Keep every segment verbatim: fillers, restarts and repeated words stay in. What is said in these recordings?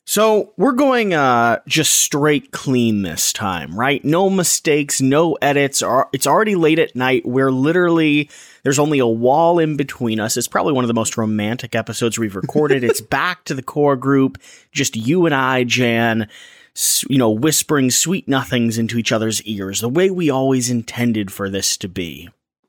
So we're going uh, just straight clean this time, right? No mistakes, no edits. It's already late at night. We're literally, there's only a wall in between us. It's probably one of the most romantic episodes we've recorded. It's back to the core group, just you and I, Jan, you know, whispering sweet nothings into each other's ears, the way we always intended for this to be.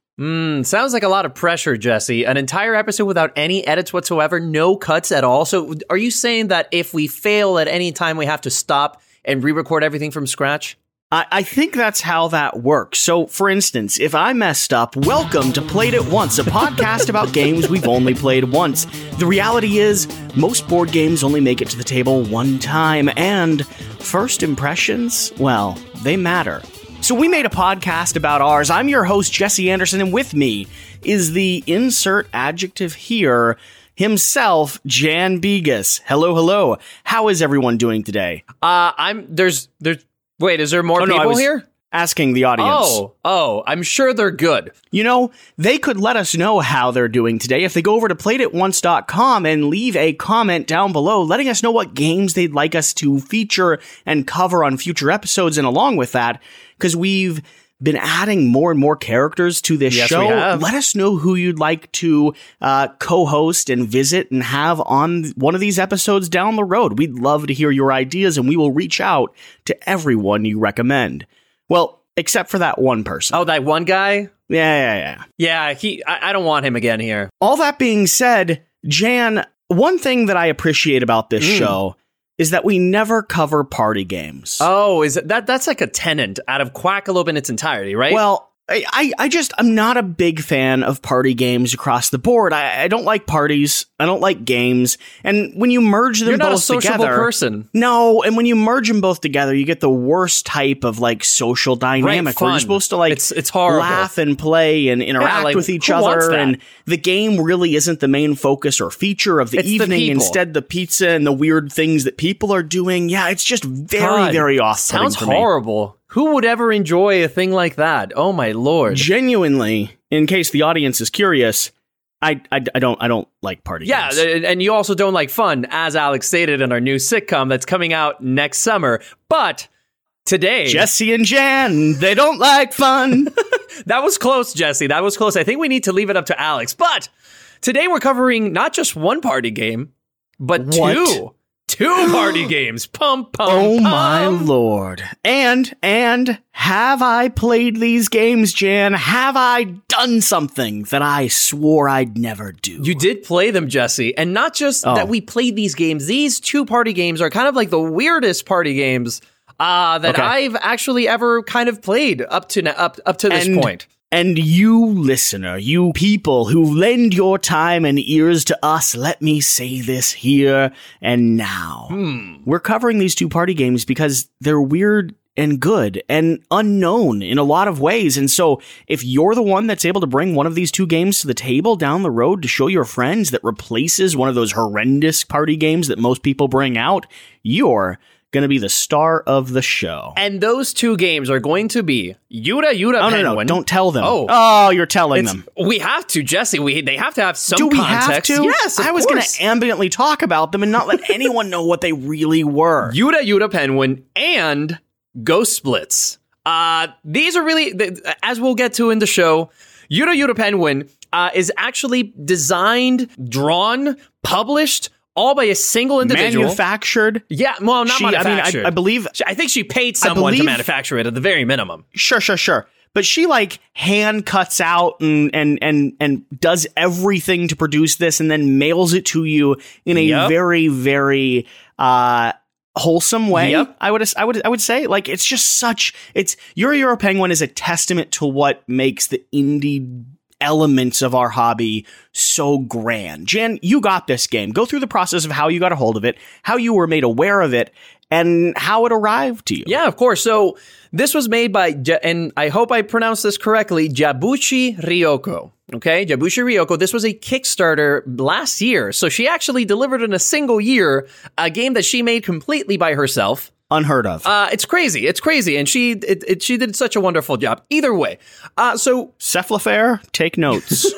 Mm, sounds like a lot of pressure, Jesse. An entire episode without any edits whatsoever, no cuts at all. So are you saying that if we fail at any time, we have to stop and re-record everything from scratch? I, I think that's how that works. So, for instance, if I messed up, welcome to Played It Once, a podcast about games we've only played once. The reality is, most board games only make it to the table one time, and first impressions, well, they matter. So we made a podcast about ours. I'm your host, Jesse Anderson, and with me is the insert adjective here himself, Jan Begas. Hello, hello. How is everyone doing today? Uh, I'm, there's, there's, wait, is there more oh, no, people I was here? Asking the audience. Oh, oh, I'm sure they're good. You know, they could let us know how they're doing today if they go over to played it once dot com and leave a comment down below letting us know what games they'd like us to feature and cover on future episodes. And along with that, because we've been adding more and more characters to this yes, show, we have. Let us know who you'd like to uh, co-host and visit and have on one of these episodes down the road. We'd love to hear your ideas, and we will reach out to everyone you recommend. Well, except for that one person. Oh, that one guy? Yeah, yeah, yeah. Yeah, he. I, I don't want him again here. All that being said, Jan, one thing that I appreciate about this mm. show is that we never cover party games. Oh, is it, that that's like a tenant out of Quackalope in its entirety, right? Well, I, I just, I'm not a big fan of party games across the board. I, I don't like parties. I don't like games. And when you merge them You're not both a sociable together, person. No, and when you merge them both together, you get the worst type of like social dynamic right, where you're supposed to like it's, it's horrible. laugh and play and interact yeah, like, with each who other. wants that? And the game really isn't the main focus or feature of the it's evening. The Instead, the pizza and the weird things that people are doing. Yeah, it's just very, God, very off-putting sounds for me. horrible. Who would ever enjoy a thing like that? Oh my lord! Genuinely, in case the audience is curious, I I, I don't I don't like party yeah, games. Yeah, and you also don't like fun, as Alex stated in our new sitcom that's coming out next summer. But today, Jesse and Jan, they don't like fun. That was close, Jesse. That was close. I think we need to leave it up to Alex. But today we're covering not just one party game, but what? two. Two party games. Pum, pum, Oh, pum. my lord. And, and, have I played these games, Jan? Have I done something that I swore I'd never do? You did play them, Jesse. And not just oh. that we played these games. These two party games are kind of like the weirdest party games uh, that okay. I've actually ever kind of played up to up, up to this and- point. And you, listener, you people who lend your time and ears to us, let me say this here and now. Hmm. We're covering these two party games because they're weird and good and unknown in a lot of ways. And so if you're the one that's able to bring one of these two games to the table down the road to show your friends that replaces one of those horrendous party games that most people bring out, you're going to be the star of the show. And those two games are going to be Yura Yura oh, Penguin. No, no, don't tell them. Oh, oh you're telling it's, them. We have to, Jesse. We They have to have some Do we context. have to? Yes, of I was going to ambiently talk about them and not let anyone know what they really were. Yura Yura Penguin and Ghost Splits. Uh, these are really, as we'll get to in the show, Yura Yura Penguin uh, is actually designed, drawn, published, all by a single individual. Manufactured? Yeah, well, not she, manufactured. I mean, I, I believe... I think she paid someone believe, to manufacture it at the very minimum. Sure, sure, sure. But she, like, hand cuts out and, and, and, and does everything to produce this and then mails it to you in a yep. very, very... Uh, wholesome way. Yep. I would I would I would say, like, it's just such it's Yura Yura Penguin is a testament to what makes the indie elements of our hobby so grand. Jan, you got this game. Go through the process of how you got a hold of it, how you were made aware of it, and how it arrived to you. Yeah, of course. So this was made by, and I hope I pronounced this correctly, Jabushi Ryoko. Okay, Jabushi Ryoko. This was a Kickstarter last year. So she actually delivered in a single year a game that she made completely by herself. Unheard of. Uh, it's crazy. It's crazy. And she it, it, she did such a wonderful job. Either way. Uh, so Cephalofair, take notes.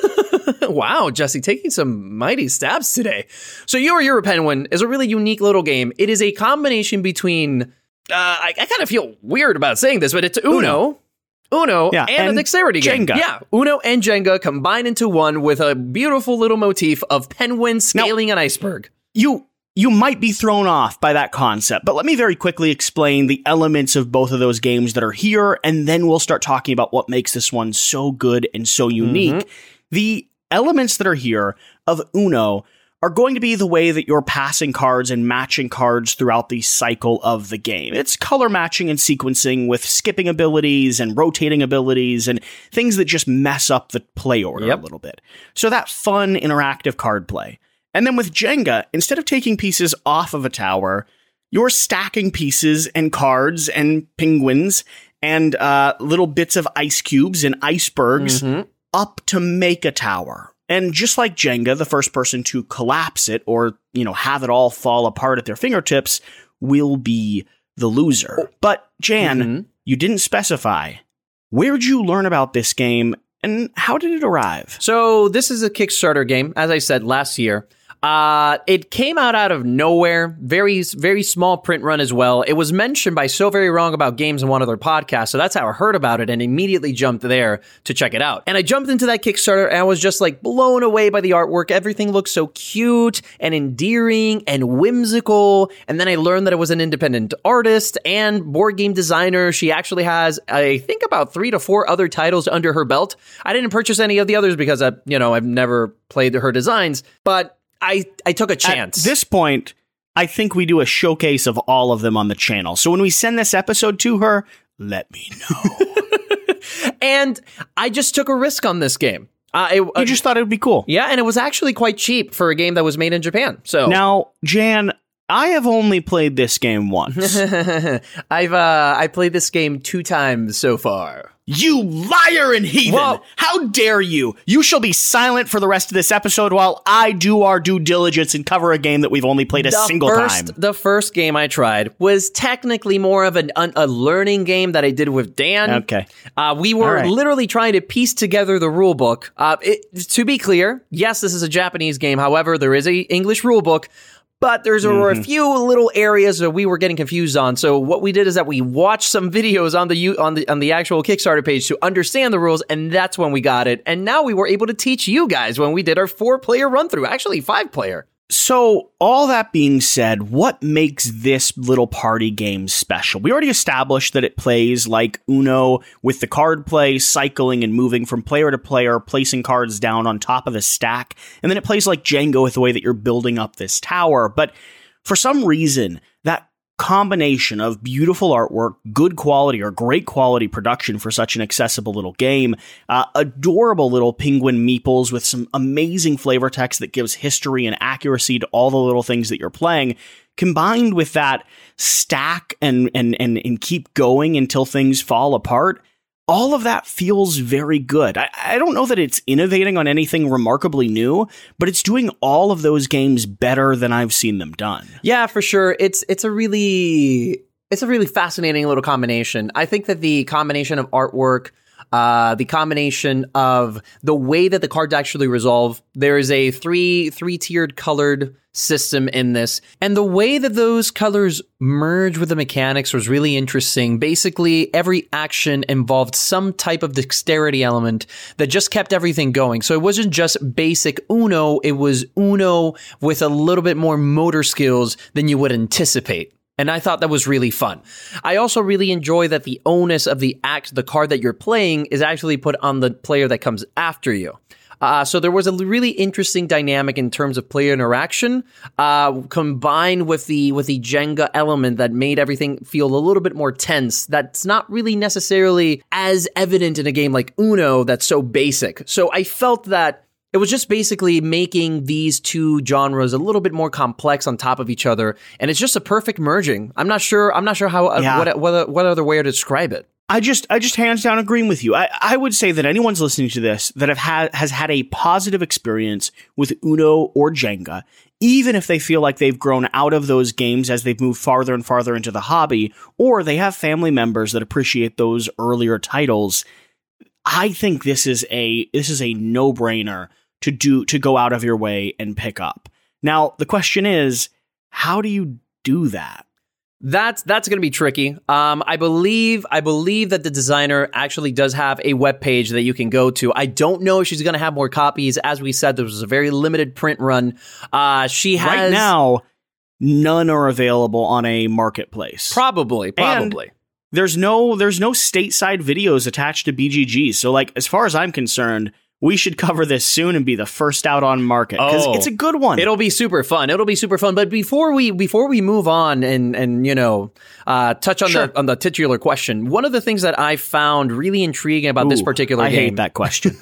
Wow, Jesse, taking some mighty stabs today. So You're You're a Penguin is a really unique little game. It is a combination between, uh, I, I kind of feel weird about saying this, but it's Uno, Uno, Uno yeah, and, and a dexterity Jenga. game. Yeah, Uno and Jenga combined into one with a beautiful little motif of penguins scaling now, an iceberg. You... You might be thrown off by that concept, but let me very quickly explain the elements of both of those games that are here, and then we'll start talking about what makes this one so good and so unique. Mm-hmm. The elements that are here of Uno are going to be the way that you're passing cards and matching cards throughout the cycle of the game. It's color matching and sequencing with skipping abilities and rotating abilities and things that just mess up the play order yep. a little bit. So that fun, interactive card play. And then with Jenga, instead of taking pieces off of a tower, you're stacking pieces and cards and penguins and uh, little bits of ice cubes and icebergs mm-hmm. up to make a tower. And just like Jenga, the first person to collapse it or, you know, have it all fall apart at their fingertips will be the loser. But Jan, mm-hmm. you didn't specify. Where'd you learn about this game and how did it arrive? So this is a Kickstarter game, as I said, last year. Uh, it came out out of nowhere, very, very small print run as well. It was mentioned by So Very Wrong About Games in one of their podcasts, so that's how I heard about it and immediately jumped there to check it out. And I jumped into that Kickstarter and I was just like blown away by the artwork. Everything looked so cute and endearing and whimsical. And then I learned that it was an independent artist and board game designer. She actually has, I think, about three to four other titles under her belt. I didn't purchase any of the others because I, you know, I've never played her designs, but I, I took a chance. At this point, I think we do a showcase of all of them on the channel. So when we send this episode to her, let me know. And I just took a risk on this game. Uh, it, you uh, just thought it would be cool. Yeah, and it was actually quite cheap for a game that was made in Japan. So now, Jan, I have only played this game once. I've uh, I played this game two times so far. You liar and heathen! Whoa. How dare you? You shall be silent for the rest of this episode while I do our due diligence and cover a game that we've only played a the single first, time. The first game I tried was technically more of an, an, a learning game that I did with Dan. Okay. Uh, we were right. literally trying to piece together the rule book. Uh, it, to be clear, yes, this is a Japanese game. However, there is a English rule book. But there's mm-hmm. a few little areas that we were getting confused on. So what we did is that we watched some videos on the on the on the actual Kickstarter page to understand the rules, and that's when we got it. And now we were able to teach you guys when we did our four-player run-through. Actually, five-player. So, all that being said, what makes this little party game special? We already established that it plays like Uno with the card play, cycling and moving from player to player, placing cards down on top of the stack. And then it plays like Jenga with the way that you're building up this tower. But for some reason, that combination of beautiful artwork, good quality or great quality production for such an accessible little game, uh, adorable little penguin meeples with some amazing flavor text that gives history and accuracy to all the little things that you're playing, combined with that stack and and and, and keep going until things fall apart. All of that feels very good. I, I don't know that it's innovating on anything remarkably new, but it's doing all of those games better than I've seen them done. Yeah, for sure. It's it's a really it's a really fascinating little combination. I think that the combination of artwork, uh, the combination of the way that the cards actually resolve, there is a three three tiered colored system in this, and the way that those colors merge with the mechanics was really interesting. Basically, every action involved some type of dexterity element that just kept everything going. So it wasn't just basic Uno, it was Uno with a little bit more motor skills than you would anticipate. And I thought that was really fun. I also really enjoy that the onus of the act, the card that you're playing, is actually put on the player that comes after you. Uh, so there was a really interesting dynamic in terms of player interaction, uh, combined with the with the Jenga element that made everything feel a little bit more tense. That's not really necessarily as evident in a game like Uno that's so basic. So I felt that it was just basically making these two genres a little bit more complex on top of each other, and it's just a perfect merging. I'm not sure. I'm not sure how yeah. uh, what, what what other way to describe it. I just, I just hands down agreeing with you. I, I would say that anyone's listening to this that have had, has had a positive experience with Uno or Jenga, even if they feel like they've grown out of those games as they've moved farther and farther into the hobby, or they have family members that appreciate those earlier titles. I think this is a, this is a no-brainer to do to go out of your way and pick up. Now, the question is, how do you do that? That's that's going to be tricky. Um, I believe I believe that the designer actually does have a web page that you can go to. I don't know if she's going to have more copies. As we said, there was a very limited print run. Uh, she has right now, none are available on a marketplace. Probably, probably. And there's no there's no stateside videos attached to B G G. So, like, as far as I'm concerned, we should cover this soon and be the first out on market because oh, it's a good one. It'll be super fun. It'll be super fun. But before we before we move on and and you know uh, touch on sure. the on the titular question, one of the things that I found really intriguing about Ooh, this particular I game hate that question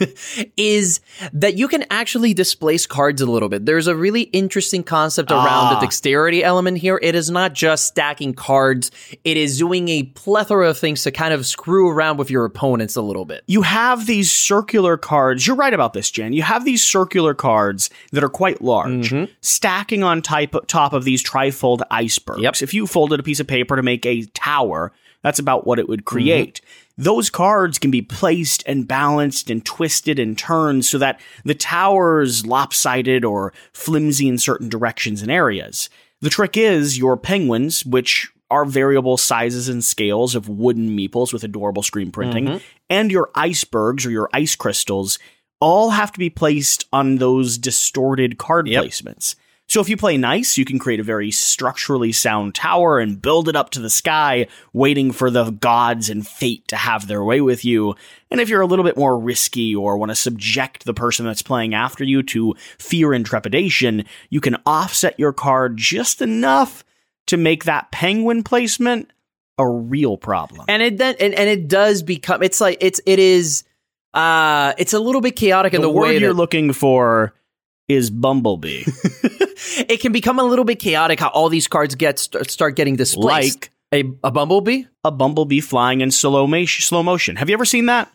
is that you can actually displace cards a little bit. There's a really interesting concept around ah. the dexterity element here. It is not just stacking cards. It is doing a plethora of things to kind of screw around with your opponents a little bit. You have these circular cards. You're right about this, Jen. You have these circular cards that are quite large, mm-hmm. stacking on type, top of these trifold icebergs. Yep. If you folded a piece of paper to make a tower, that's about what it would create. Mm-hmm. Those cards can be placed and balanced and twisted and turned so that the tower's lopsided or flimsy in certain directions and areas. The trick is your penguins, which are variable sizes and scales of wooden meeples with adorable screen printing, mm-hmm. and your icebergs or your ice crystals all have to be placed on those distorted card yep. placements. So if you play nice, you can create a very structurally sound tower and build it up to the sky, waiting for the gods and fate to have their way with you. And if you're a little bit more risky or want to subject the person that's playing after you to fear and trepidation, you can offset your card just enough to make that penguin placement a real problem. And it then and, and it does become it's like it's it is uh it's a little bit chaotic in the, the way word you're that, looking for is bumblebee. It can become a little bit chaotic how all these cards get st- start getting displaced. Like a, a bumblebee? A bumblebee flying in slow, ma- slow motion. Have you ever seen that?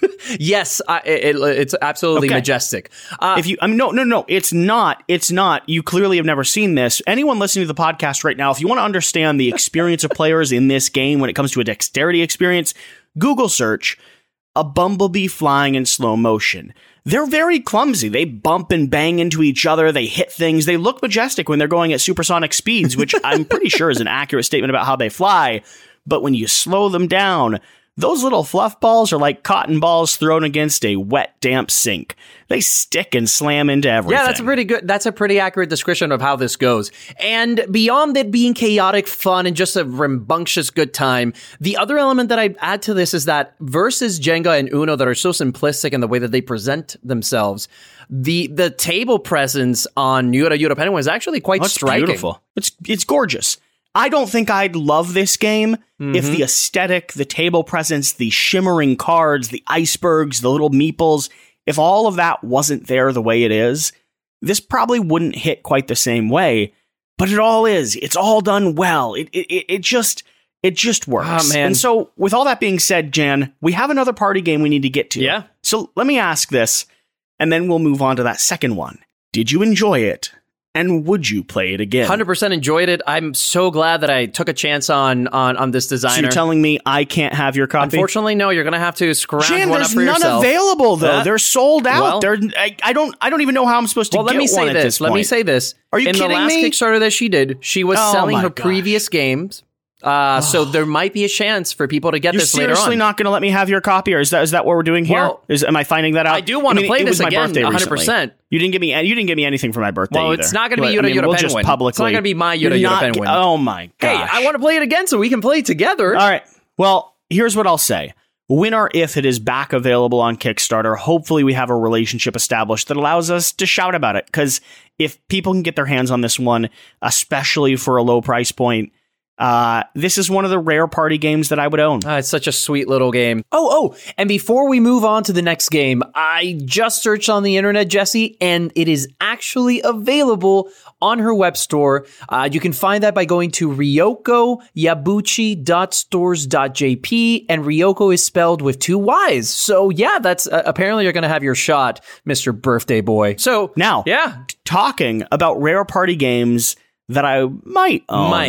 Yes, I, it, it's absolutely okay. majestic. Uh, if you, I mean, no, no, no, it's not. It's not. You clearly have never seen this. Anyone listening to the podcast right now, if you want to understand the experience of players in this game when it comes to a dexterity experience, Google search a bumblebee flying in slow motion. They're very clumsy. They bump and bang into each other. They hit things. They look majestic when they're going at supersonic speeds, which I'm pretty sure is an accurate statement about how they fly. But when you slow them down, those little fluff balls are like cotton balls thrown against a wet, damp sink. They stick and slam into everything. Yeah, that's a pretty good, that's a pretty accurate description of how this goes. And beyond it being chaotic fun and just a rambunctious good time, the other element that I add to this is that versus Jenga and Uno that are so simplistic in the way that they present themselves, the the table presence on Yura Yura Penguin is actually quite oh, striking. Beautiful. It's it's gorgeous. I don't think I'd love this game mm-hmm. if the aesthetic, the table presence, the shimmering cards, the icebergs, the little meeples, if all of that wasn't there the way it is, this probably wouldn't hit quite the same way. But it all is. It's all done well. It it it just it just works. Oh, man. And so, with all that being said, Jan, we have another party game we need to get to. Yeah. So let me ask this, and then we'll move on to that second one. Did you enjoy it? And would you play it again? one hundred percent enjoyed it. I'm so glad that I took a chance on on, on this designer. So you're telling me I can't have your copy? Unfortunately, no. You're going to have to scrounge Jan, one there's up for none yourself. available, though. That, They're sold out. Well, They're, I, I don't I don't even know how I'm supposed to well, get let me say one at this. this Let point. me say this. Are you In kidding the last me? Kickstarter that she did, she was Oh selling my her gosh. previous games. Uh, so there might be a chance for people to get You're this later on. seriously not going to let me have your copy, or is that is that what we're doing here? Well, is am I finding that out? I do want I to mean, play it this was my again, birthday one hundred percent. recently. You didn't give me you didn't give me anything for my birthday Well, either. it's not going to be But, Yura I mean, Yura we'll Penguin. just publicly. It's not going to be my You're Yura Yura not- Penguin. Oh my gosh. Hey, I want to play it again so we can play it together. All right. Well, here's what I'll say. When or if it is back available on Kickstarter, hopefully we have a relationship established that allows us to shout about it. Because if people can get their hands on this one, especially for a low price point, uh, this is one of the rare party games that I would own. Uh, it's such a sweet little game. Oh, oh, and before we move on to the next game, I just searched on the internet, Jesse, and it is actually available on her web store. Uh, you can find that by going to ryoko yabuchi dot stores dot j p, and Ryoko is spelled with two Y's. So yeah, that's uh, apparently you're going to have your shot, Mister Birthday Boy. So Now, yeah, talking about rare party games that I might own. might.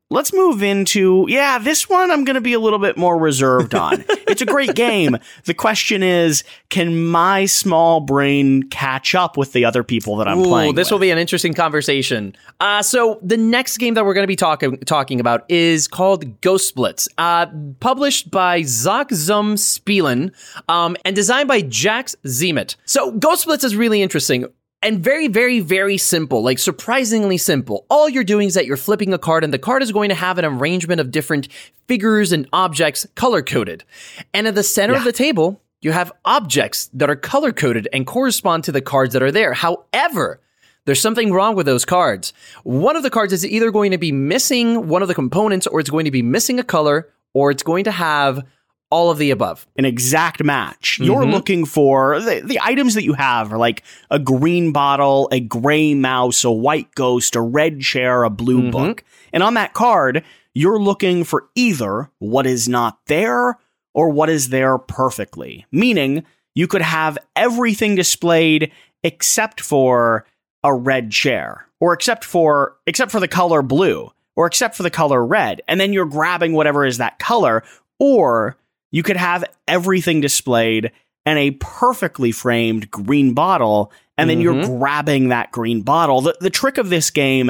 let's move into, yeah, this one I'm going to be a little bit more reserved on. It's a great game. The question is, can my small brain catch up with the other people that I'm Ooh, playing this with? will be an interesting conversation. Uh, so the next game that we're going to be talking talking about is called Ghost Splits, uh, published by Zach Zum Spielen um, and designed by Jax Zemet. So Ghost Splits is really interesting. And very, very, very simple, like surprisingly simple. All you're doing is that you're flipping a card, and the card is going to have an arrangement of different figures and objects color-coded. And at the center yeah. of the table, you have objects that are color-coded and correspond to the cards that are there. However, there's something wrong with those cards. One of the cards is either going to be missing one of the components, or it's going to be missing a color, or it's going to have all of the above. An exact match. You're mm-hmm. looking for the, the items that you have are like a green bottle, a gray mouse, a white ghost, a red chair, a blue mm-hmm. book. And on that card, you're looking for either what is not there or what is there perfectly. Meaning you could have everything displayed except for a red chair, or except for except for the color blue, or except for the color red. And then you're grabbing whatever is that color, or you could have everything displayed and a perfectly framed green bottle, and then mm-hmm. you're grabbing that green bottle. The, the trick of this game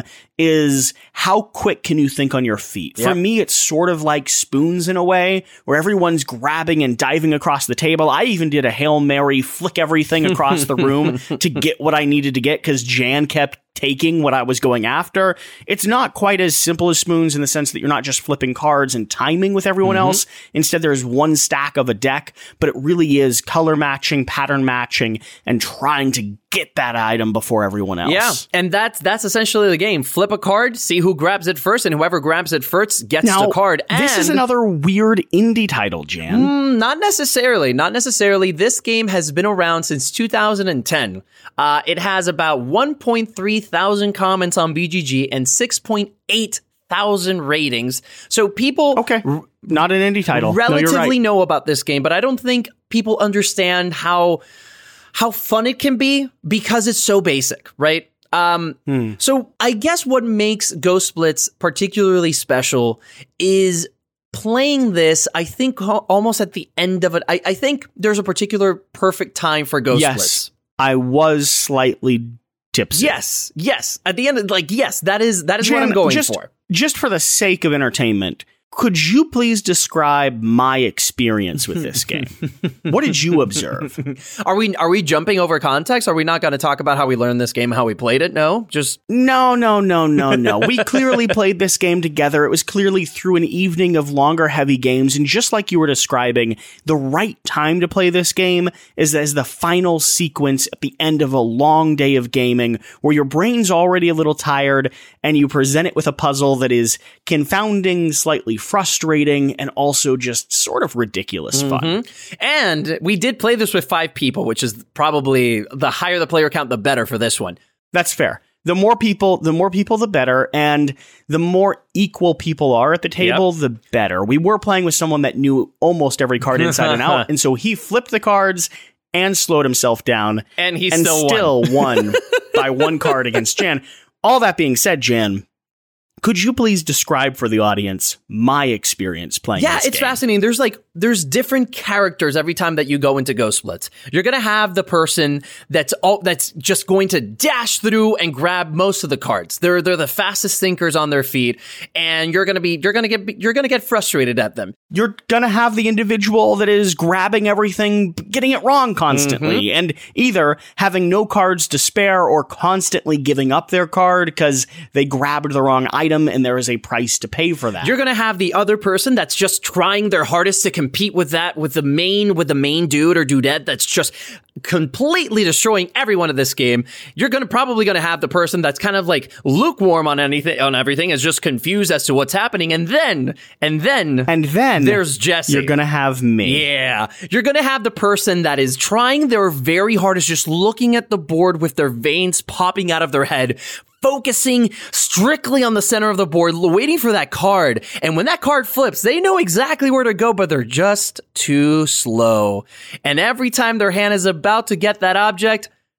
is how quick can you think on your feet? Yep. For me, it's sort of like Spoons in a way, where everyone's grabbing and diving across the table. I even did a Hail Mary, flick everything across the room to get what I needed to get because Jan kept taking what I was going after. It's not quite as simple as Spoons in the sense that you're not just flipping cards and timing with everyone mm-hmm. else. Instead, there's one stack of a deck, but it really is color matching, pattern matching, and trying to get that item before everyone else. Yeah, and that's that's essentially the game. Flip a card, see who grabs it first, and whoever grabs it first gets now, the card. And this is another weird indie title, Jan. Mm, not necessarily. Not necessarily. This game has been around since two thousand ten. Uh, it has about one point three thousand comments on B G G and six point eight thousand ratings. So people... Okay, r- not an indie title. Relatively no, right. know about this game, but I don't think people understand how... how fun it can be because it's so basic, right? Um, hmm. So I guess what makes Ghost Splits particularly special is playing this, I think, almost at the end of it. I, I think there's a particular perfect time for Ghost yes, Splits. I was slightly tipsy. Yes, yes. At the end, of, like, yes, that is that is Jan, what I'm going just, for. Just for the sake of entertainment, could you please describe my experience with this game? What did you observe? Are we are we jumping over context? Are we not going to talk about how we learned this game, how we played it? No, just no, no, no, no, no. We clearly played this game together. It was clearly through an evening of longer, heavy games, and just like you were describing, the right time to play this game is as the final sequence at the end of a long day of gaming, where your brain's already a little tired, and you present it with a puzzle that is confounding, slightly frustrating, and also just sort of ridiculous fun. Mm-hmm. And we did play this with five people, which is probably the higher the player count, the better for this one. That's fair. The more people, the more people, the better. And the more equal people are at the table, yep. the better. We were playing with someone that knew almost every card inside and out. And so he flipped the cards and slowed himself down. And he and still, still won, won by one card against Jan. All that being said, Jan, could you please describe for the audience my experience playing yeah, this it's game? fascinating. There's like, there's different characters every time that you go into Ghost Splits. You're going to have the person that's all, that's just going to dash through and grab most of the cards. They're, they're the fastest thinkers on their feet, and you're going to be, you're going to get, you're going to get frustrated at them. You're going to have the individual that is grabbing everything, getting it wrong constantly, mm-hmm. and either having no cards to spare or constantly giving up their card because they grabbed the wrong item and there is a price to pay for that. You're going to have the other person that's just trying their hardest to compete with that, with the main, with the main dude or dudette that's just completely destroying everyone in this game. You're going to probably going to have the person that's kind of like lukewarm on anything, on everything, is just confused as to what's happening. And then, and then, and then there's Jesse. You're going to have me. Yeah. You're going to have the person that is trying their very hardest, just looking at the board with their veins popping out of their head, focusing strictly on the center of the board, waiting for that card. And when that card flips, they know exactly where to go, but they're just too slow. And every time their hand is about to get that object,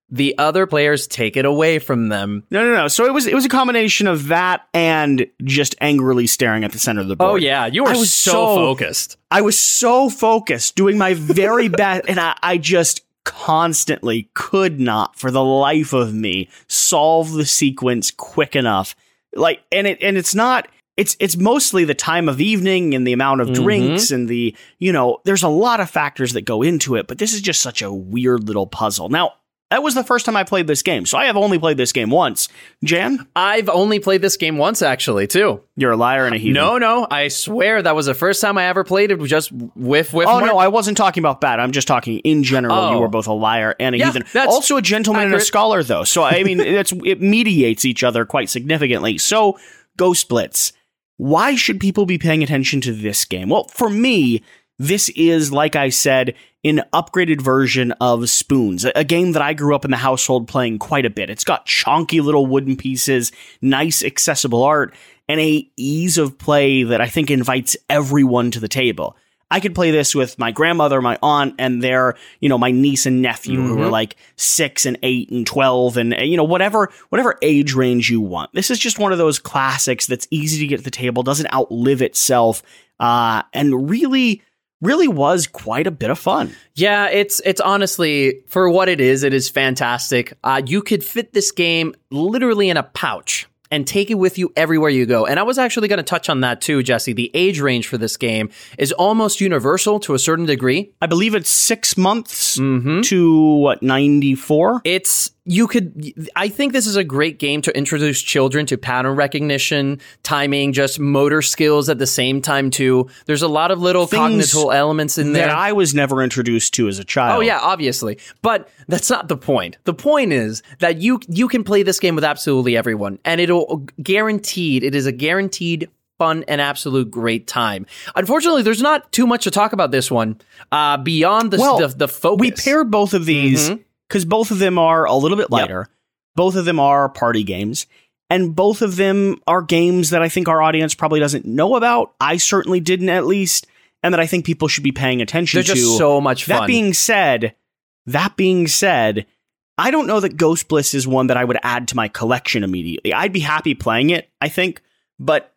the other players take it away from them. No, no, no. So it was it was a combination of that and just angrily staring at the center of the board. Oh, yeah. You were I was so, so focused. I was so focused, doing my very best, and I, I just constantly could not, for the life of me, solve the sequence quick enough. Like, and it and it's not. It's it's mostly the time of evening and the amount of drinks mm-hmm. and the, you know, there's a lot of factors that go into it, but this is just such a weird little puzzle. Now, that was the first time I played this game, so I have only played this game once. Jan? I've only played this game once, actually, too. You're a liar and a heathen. No, no, I swear that was the first time I ever played it just with... with oh, Mark. no, I wasn't talking about that. I'm just talking in general. Oh. You were both a liar and a yeah, heathen. That's also a gentleman accurate. and a scholar, though. So, I mean, it's, it mediates each other quite significantly. So, Ghost Blitz. Why should people be paying attention to this game? Well, for me, this is, like I said, an upgraded version of Spoons, a game that I grew up in the household playing quite a bit. It's got chonky little wooden pieces, nice accessible art, and a ease of play that I think invites everyone to the table. I could play this with my grandmother, my aunt, and their, you know, my niece and nephew mm-hmm. who are like six and eight and twelve and, you know, whatever, whatever age range you want. This is just one of those classics that's easy to get to the table, doesn't outlive itself, uh, and really, really was quite a bit of fun. Yeah, it's, it's honestly, for what it is, it is fantastic. Uh, you could fit this game literally in a pouch and take it with you everywhere you go. And I was actually going to touch on that too, Jesse. The age range for this game is almost universal to a certain degree. I believe it's six months mm-hmm. to, what, ninety-four? It's, you could, I think this is a great game to introduce children to pattern recognition, timing, just motor skills at the same time too. There's a lot of little Things cognitive elements in there that I was never introduced to as a child. Oh yeah, obviously. But that's not the point. The point is that you you can play this game with absolutely everyone, and it'll guaranteed, it is a guaranteed fun and absolute great time. Unfortunately, there's not too much to talk about this one uh, beyond the, well, the, the focus. We paired both of these because mm-hmm. both of them are a little bit lighter. Yep. Both of them are party games. And both of them are games that I think our audience probably doesn't know about. I certainly didn't, at least. And that I think people should be paying attention They're to. They're just so much fun. That being said, that being said, I don't know that Ghost Blitz is one that I would add to my collection immediately. I'd be happy playing it, I think, but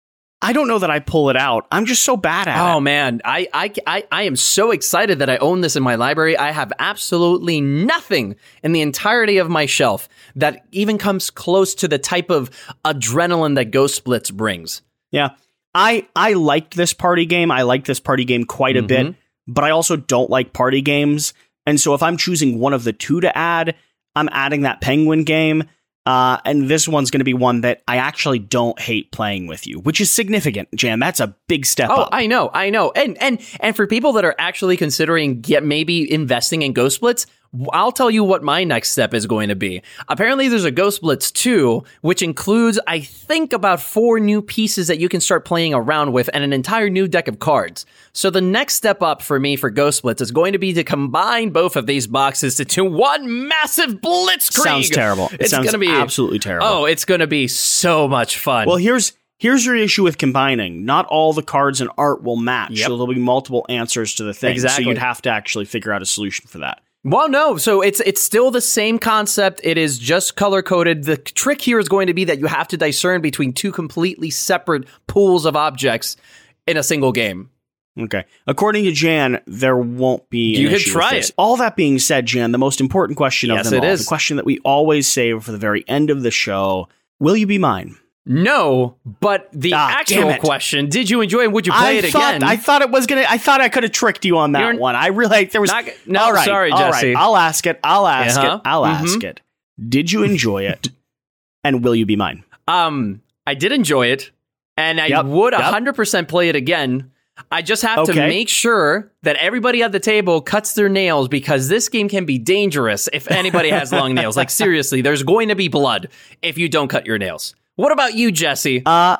I don't know that I pull it out. I'm just so bad at oh, it. Oh, man. I, I, I, I am so excited that I own this in my library. I have absolutely nothing in the entirety of my shelf that even comes close to the type of adrenaline that Ghost Blitz brings. Yeah. I, I liked this party game. I liked this party game quite a mm-hmm. bit, but I also don't like party games. And so if I'm choosing one of the two to add, I'm adding that Penguin game. Uh, and this one's going to be one that I actually don't hate playing with you, which is significant, Jan. That's a big step oh, up. I know, I know. And and and for people that are actually considering get maybe investing in Ghost Blitz, I'll tell you what my next step is going to be. Apparently, there's a Ghost Blitz two, which includes, I think, about four new pieces that you can start playing around with and an entire new deck of cards. So the next step up for me for Ghost Blitz is going to be to combine both of these boxes into one massive blitzkrieg. Sounds terrible. It it's sounds gonna be absolutely terrible. Oh, it's going to be so much fun. Well, here's here's your issue with combining. Not all the cards and art will match. Yep. So there'll be multiple answers to the thing. Exactly. So you'd have to actually figure out a solution for that. Well, no. So it's it's still the same concept. It is just color coded. The trick here is going to be that you have to discern between two completely separate pools of objects in a single game. Okay. According to Jan, there won't be an You could issue try with this. it. All that being said, Jan, the most important question Yes, of them it all, is. the question that we always save for the very end of the show, will you be mine? No, but the Ah, actual damn it. question, did you enjoy and would you play I it thought, again? I thought it was going to, I thought I could have tricked you on that You're one. I really, there was, not- no, all right, sorry, all Jesse. right, I'll ask it. I'll ask Uh-huh. it. I'll Mhm. ask it. Did you enjoy it? And will you be mine? Um, I did enjoy it, and I Yep, would yep. one hundred percent play it again. I just have to Okay. make sure that everybody at the table cuts their nails because this game can be dangerous if anybody has long nails. Like, seriously, there's going to be blood if you don't cut your nails. What about you, Jesse? Uh,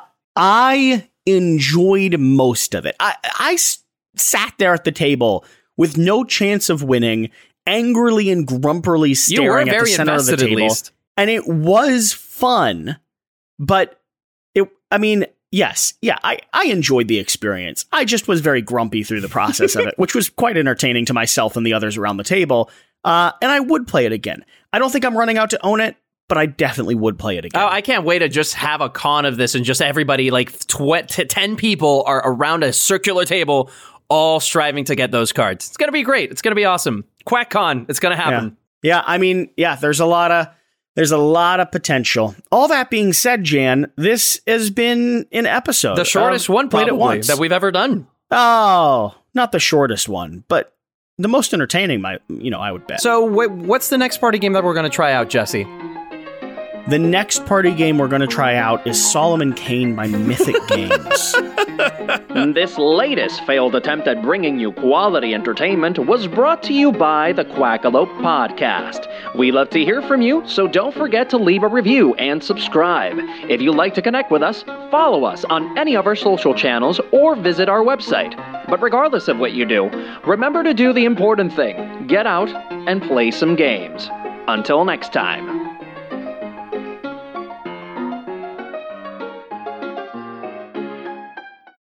I enjoyed most of it. I, I s- sat there at the table with no chance of winning, angrily and grumpily you were staring at the very center of the invested, at table. least. And it was fun, but it, I mean, yes, yeah, I, I enjoyed the experience. I just was very grumpy through the process of it, which was quite entertaining to myself and the others around the table. Uh, and I would play it again. I don't think I'm running out to own it, but I definitely would play it again. Oh, I can't wait to just have a con of this and just everybody, like tw- t- ten people are around a circular table all striving to get those cards. It's going to be great. It's going to be awesome. QuackCon, it's going to happen. Yeah. yeah, I mean, yeah, there's a lot of there's a lot of potential. All that being said, Jan, this has been an episode. The shortest one probably that we've ever done. Oh, not the shortest one, but the most entertaining, my, you know, I would bet. So wh- what's the next party game that we're going to try out, Jesse? The next party game we're going to try out is Solomon Kane by Mythic Games. This latest failed attempt at bringing you quality entertainment was brought to you by the Quackalope Podcast. We love to hear from you, so don't forget to leave a review and subscribe. If you'd like to connect with us, follow us on any of our social channels or visit our website. But regardless of what you do, remember to do the important thing. Get out and play some games. Until next time.